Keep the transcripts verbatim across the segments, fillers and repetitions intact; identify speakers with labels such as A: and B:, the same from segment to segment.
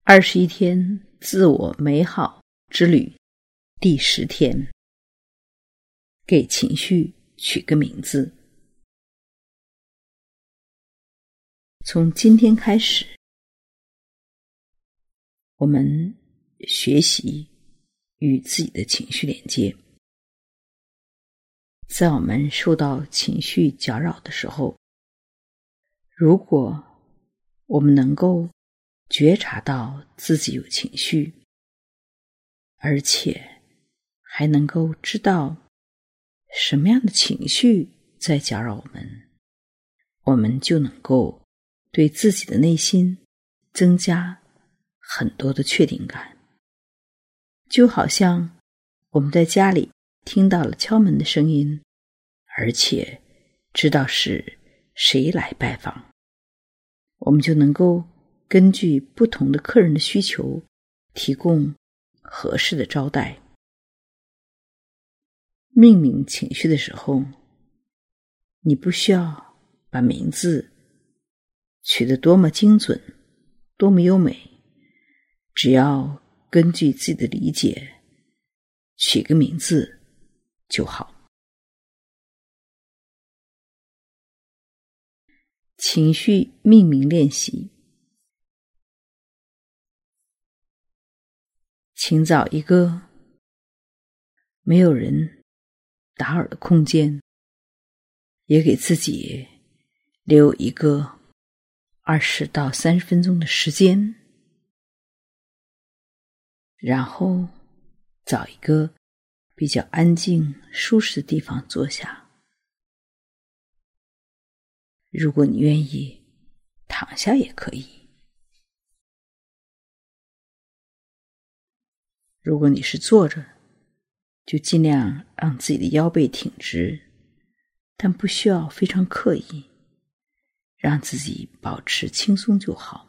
A: 二十一天自我美好之旅第十天，给情绪取个名字。从今天开始，我们学习与自己的情绪连接。在我们受到情绪搅扰的时候，如果我们能够觉察到自己有情绪，而且还能够知道什么样的情绪在搅扰我们，我们就能够对自己的内心增加很多的确定感。就好像我们在家里听到了敲门的声音，而且知道是谁来拜访，我们就能够根据不同的客人的需求提供合适的招待。命名情绪的时候，你不需要把名字取得多么精准，多么优美，只要根据自己的理解取个名字就好。情绪命名练习，请找一个没有人打扰的空间，也给自己留一个二十到三十分钟的时间，然后找一个比较安静舒适的地方坐下。如果你愿意躺下也可以，如果你是坐着，就尽量让自己的腰背挺直，但不需要非常刻意，让自己保持轻松就好。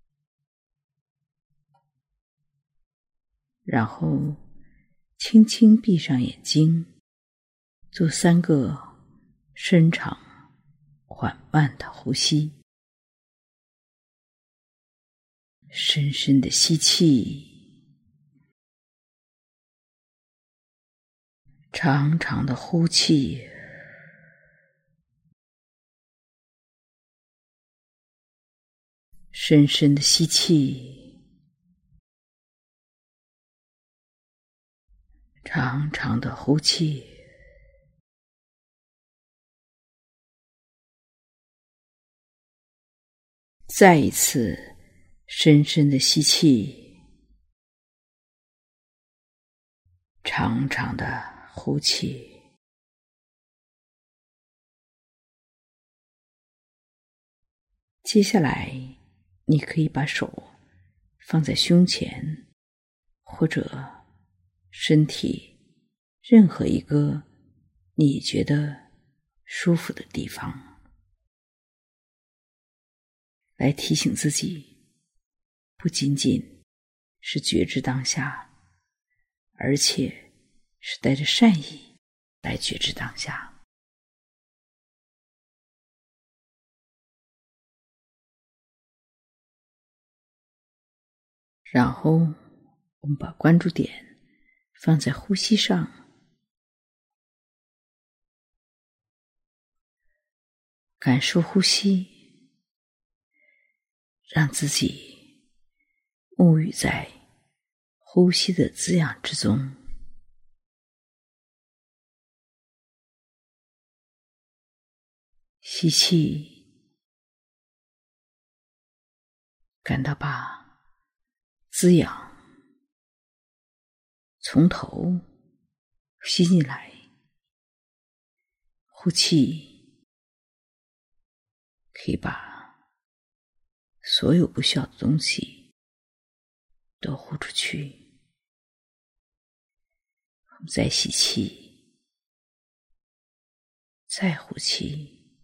A: 然后轻轻闭上眼睛，做三个深长缓慢的呼吸。深深的吸气，长长的呼气，深深的吸气，长长的呼气。再一次深深的吸气，长长的呼气。接下来你可以把手放在胸前，或者身体任何一个你觉得舒服的地方，来提醒自己，不仅仅是觉知当下，而且是带着善意来觉知当下。然后我们把关注点放在呼吸上，感受呼吸，让自己沐浴在呼吸的滋养之中。吸气，感到把滋养从头吸进来，呼气，可以把所有不需要的东西都呼出去。我们再吸气，再呼气，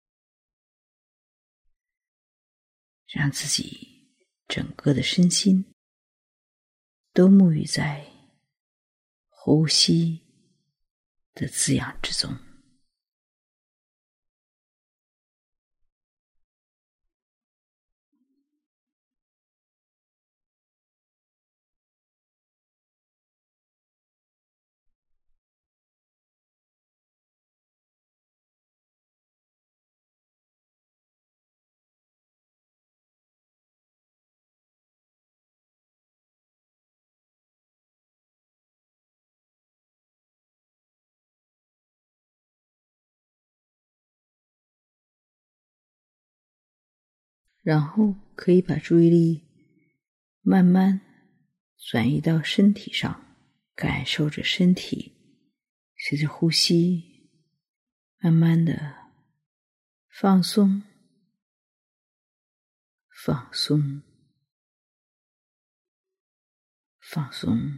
A: 让自己整个的身心都沐浴在呼吸的滋养之中。 然后可以把注意力慢慢转移到身体上，感受着身体随着呼吸慢慢的放松放松放松，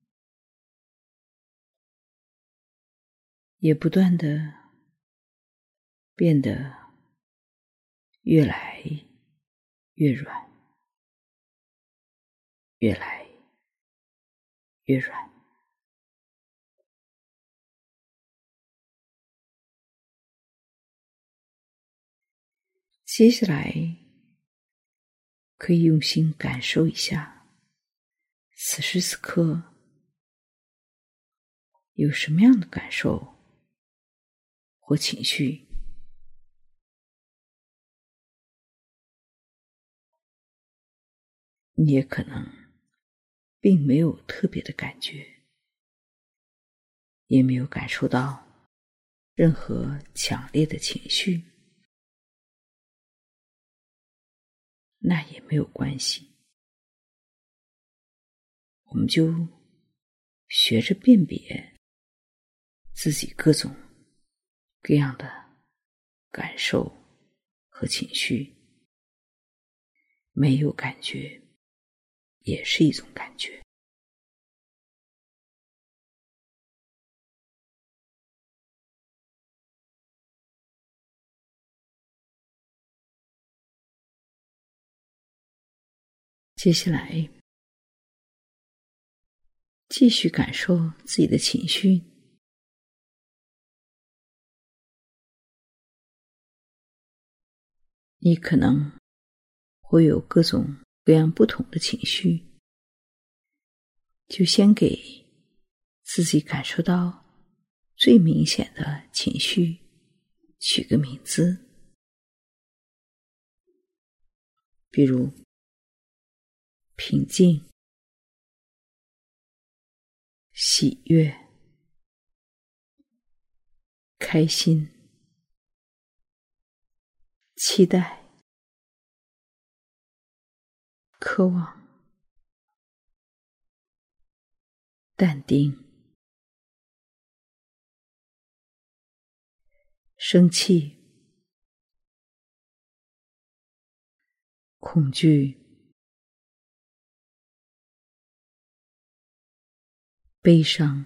A: 也不断的变得越来越软，越来越软。接下来可以用心感受一下此时此刻有什么样的感受或情绪。你也可能并没有特别的感觉，也没有感受到任何强烈的情绪，那也没有关系。我们就学着辨别自己各种各样的感受和情绪，没有感觉也是一种感觉。接下来继续感受自己的情绪，你可能会有各种各样不同的情绪，就先给自己感受到最明显的情绪取个名字，比如平静、喜悦、开心、期待、渴望、淡定、生气、恐惧、悲伤、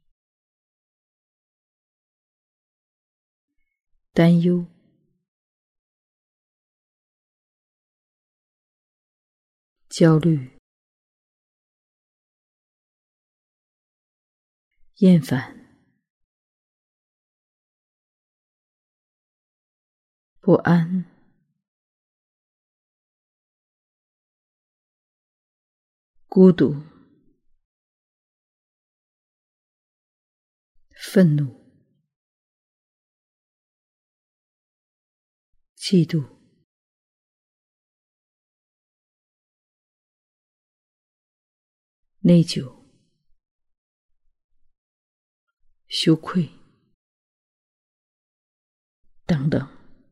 A: 担忧、焦虑、厌烦、不安、孤独、愤怒、嫉妒、内疚、羞愧等等。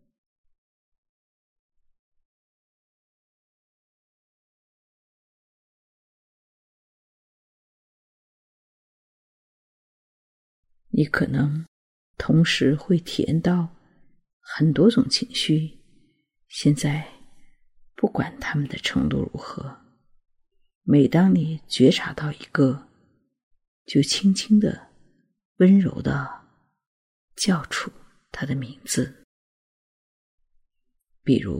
A: 你可能同时会体验到很多种情绪，现在不管它们的程度如何，每当你觉察到一个，就轻轻地温柔地叫出它的名字，比如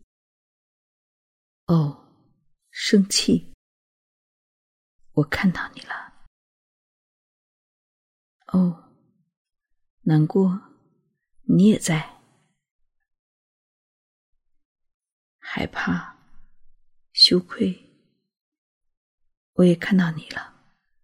A: 哦，生气，我看到你了。哦，难过，你也在。害怕，羞愧，我也看到你了。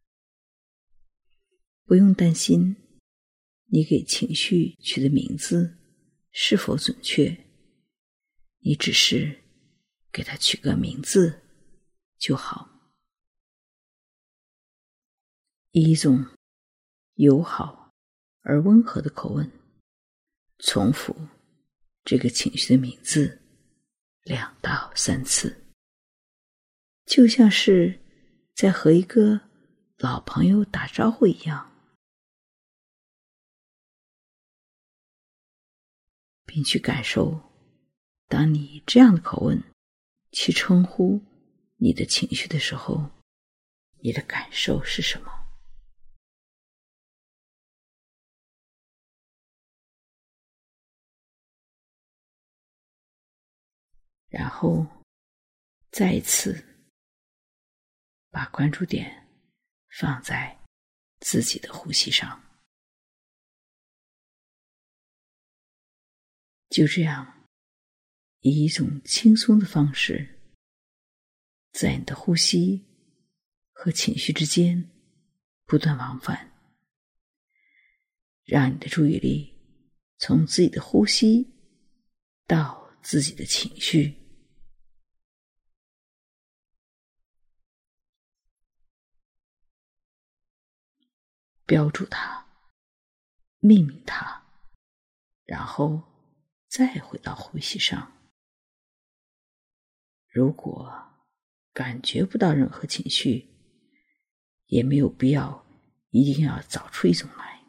A: 不用担心你给情绪取的名字是否准确，你只是给它取个名字就好。以一种友好而温和的口吻重复这个情绪的名字， 两到三次，就像是在和一个老朋友打招呼一样，并去感受，当你这样的口吻去称呼你的情绪的时候，你的感受是什么？然后再一次把关注点放在自己的呼吸上，就这样以一种轻松的方式，在你的呼吸和情绪之间不断往返，让你的注意力从自己的呼吸到自己的情绪，标注它，命名它，然后再回到呼吸上。如果感觉不到任何情绪，也没有必要一定要找出一种来。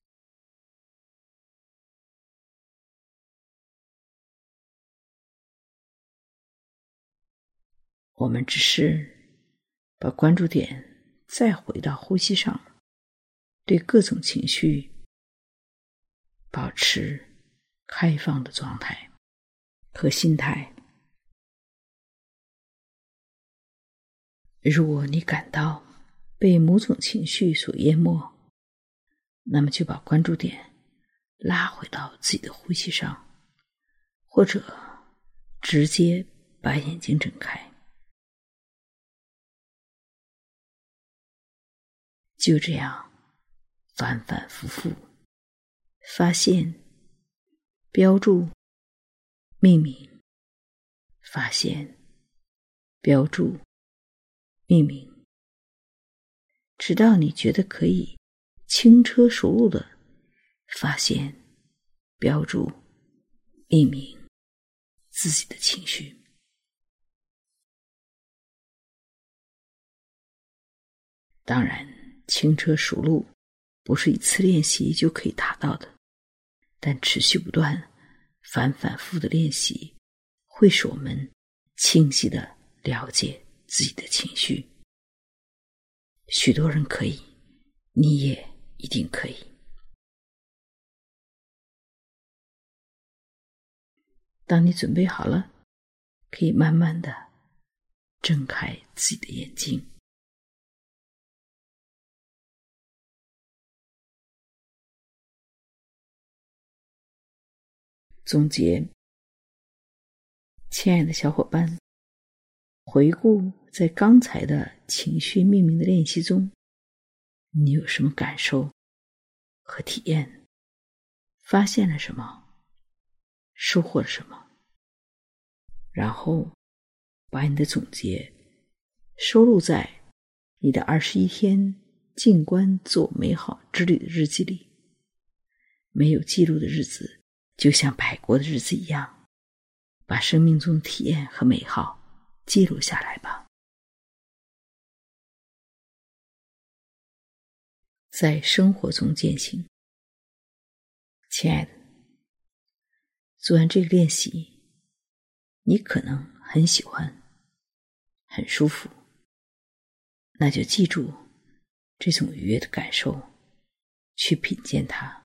A: 我们只是把关注点再回到呼吸上，对各种情绪保持开放的状态和心态。如果你感到被某种情绪所淹没，那么就把关注点拉回到自己的呼吸上，或者直接把眼睛睁开。就这样反反复复，发现、标注、命名，发现、标注、命名，直到你觉得可以轻车熟路的发现、标注、命名自己的情绪。当然，轻车熟路不是一次练习就可以达到的，但持续不断、反反复复的练习，会使我们清晰地了解自己的情绪。许多人可以，你也一定可以。当你准备好了，可以慢慢地睁开自己的眼睛。总结，亲爱的小伙伴，回顾在刚才的情绪命名的练习中，你有什么感受和体验？发现了什么？收获了什么？然后把你的总结收录在你的二十一天静观自我美好之旅的日记里。没有记录的日子就像摆过的日子一样，把生命中的体验和美好记录下来吧。在生活中践行。亲爱的，做完这个练习，你可能很喜欢，很舒服，那就记住这种愉悦的感受，去品鉴它。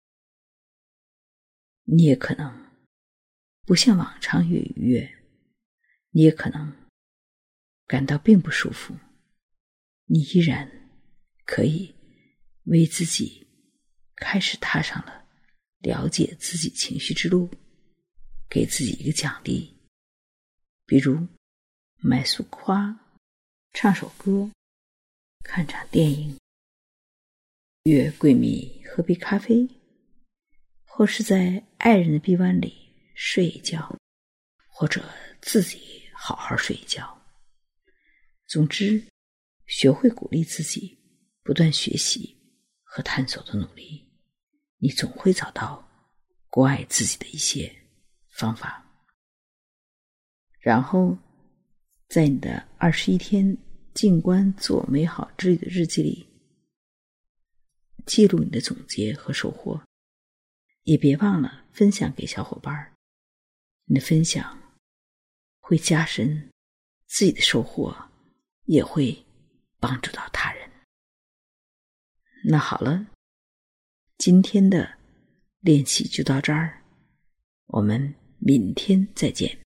A: 你也可能不像往常越愉悦，你也可能感到并不舒服，你依然可以为自己开始踏上了了解自己情绪之路，给自己一个奖励，比如买束花，唱首歌，看场电影，约闺蜜喝杯咖啡，或是在爱人的臂弯里睡一觉，或者自己好好睡一觉。总之，学会鼓励自己不断学习和探索的努力，你总会找到关爱自己的一些方法。 然后在你的二十一天静观自我美好之旅的日记里记录你的总结和收获，也别忘了分享给小伙伴。你的分享会加深自己的收获，也会帮助到他人。那好了，今天的练习就到这儿，我们明天再见。